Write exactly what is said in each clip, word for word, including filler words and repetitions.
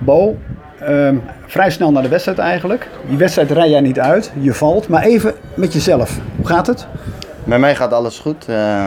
Bo, um, vrij snel naar de wedstrijd eigenlijk. Die wedstrijd rij jij niet uit, je valt. Maar even met jezelf, hoe gaat het? Met mij gaat alles goed. Uh,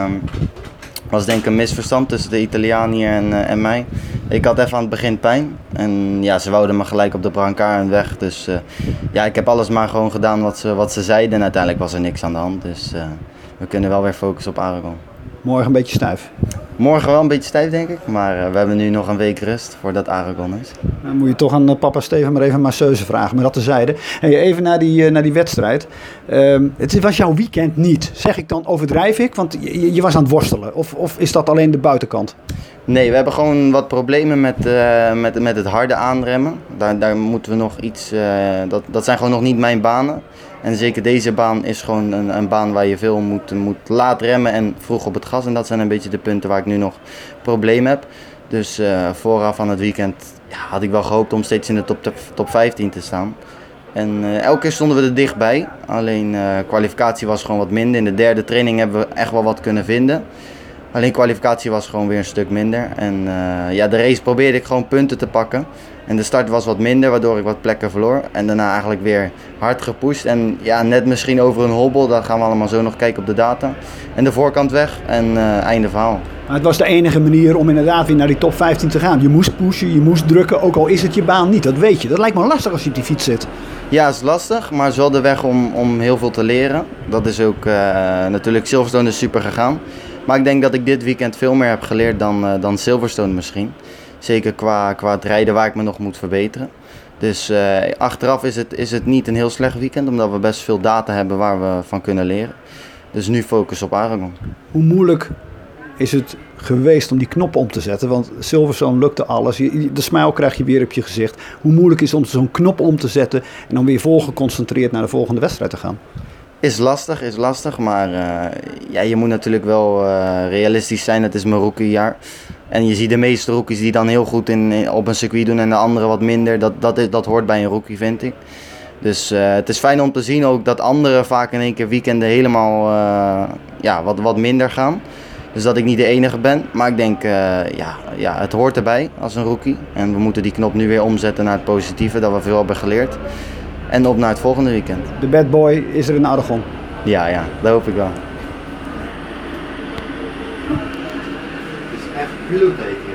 was denk ik een misverstand tussen de Italiaan hier en, uh, en mij. Ik had even aan het begin pijn. En ja, ze wouden me gelijk op de brancard weg. Dus uh, ja, ik heb alles maar gewoon gedaan wat ze, wat ze zeiden. En uiteindelijk was er niks aan de hand. Dus uh, we kunnen wel weer focussen op Aragon. Morgen een beetje stijf. Morgen wel een beetje stijf, denk ik. Maar uh, we hebben nu nog een week rust voordat Aragon is. Dan moet je toch aan uh, papa Steven maar even een masseuse vragen. Maar dat tezijde. Hey, even naar die, uh, naar die wedstrijd. Uh, het was jouw weekend niet. Zeg ik dan, overdrijf ik? Want je, je was aan het worstelen. Of, of is dat alleen de buitenkant? Nee, we hebben gewoon wat problemen met, uh, met, met het harde aanremmen. Daar, daar moeten we nog iets... Uh, dat, dat zijn gewoon nog niet mijn banen. En zeker deze baan is gewoon een, een baan waar je veel moet, moet laat remmen en vroeg op het gas. En dat zijn een beetje de punten waar ik nu nog problemen heb. Dus uh, vooraf aan het weekend ja, had ik wel gehoopt om steeds in de top, top vijftien te staan. En uh, elke keer stonden we er dichtbij. Alleen uh, kwalificatie was gewoon wat minder. In de derde training hebben we echt wel wat kunnen vinden. Alleen kwalificatie was gewoon weer een stuk minder. En uh, ja, de race probeerde ik gewoon punten te pakken. En de start was wat minder, waardoor ik wat plekken verloor. En daarna eigenlijk weer hard gepusht. En ja, net misschien over een hobbel, dat gaan we allemaal zo nog kijken op de data. En de voorkant weg en uh, einde verhaal. Maar het was de enige manier om inderdaad weer naar die top vijftien te gaan. Je moest pushen, je moest drukken, ook al is het je baan niet. Dat weet je. Dat lijkt me lastig als je op die fiets zit. Ja, het is lastig, maar het is wel de weg om, om heel veel te leren. Dat is ook uh, natuurlijk, Silverstone is super gegaan. Maar ik denk dat ik dit weekend veel meer heb geleerd dan, uh, dan Silverstone misschien. Zeker qua, qua het rijden waar ik me nog moet verbeteren. Dus uh, achteraf is het, is het niet een heel slecht weekend, omdat we best veel data hebben waar we van kunnen leren. Dus nu focus op Aragon. Hoe moeilijk is het geweest om die knop om te zetten? Want Silverstone lukte alles. De smile krijg je weer op je gezicht. Hoe moeilijk is het om zo'n knop om te zetten en dan weer vol geconcentreerd naar de volgende wedstrijd te gaan? Is lastig, is lastig, maar uh, ja, je moet natuurlijk wel uh, realistisch zijn. Het is mijn rookiejaar. En je ziet de meeste rookies die dan heel goed in, in, op een circuit doen en de anderen wat minder. Dat, dat, is, dat hoort bij een rookie, vind ik. Dus uh, het is fijn om te zien ook dat anderen vaak in één keer weekenden helemaal uh, ja, wat, wat minder gaan. Dus dat ik niet de enige ben. Maar ik denk, uh, ja, ja, het hoort erbij als een rookie. En we moeten die knop nu weer omzetten naar het positieve, dat we veel hebben geleerd. En op naar het volgende weekend. De bad boy is er in Aragon. Ja, ja, dat hoop ik wel. Het is echt bloedheet.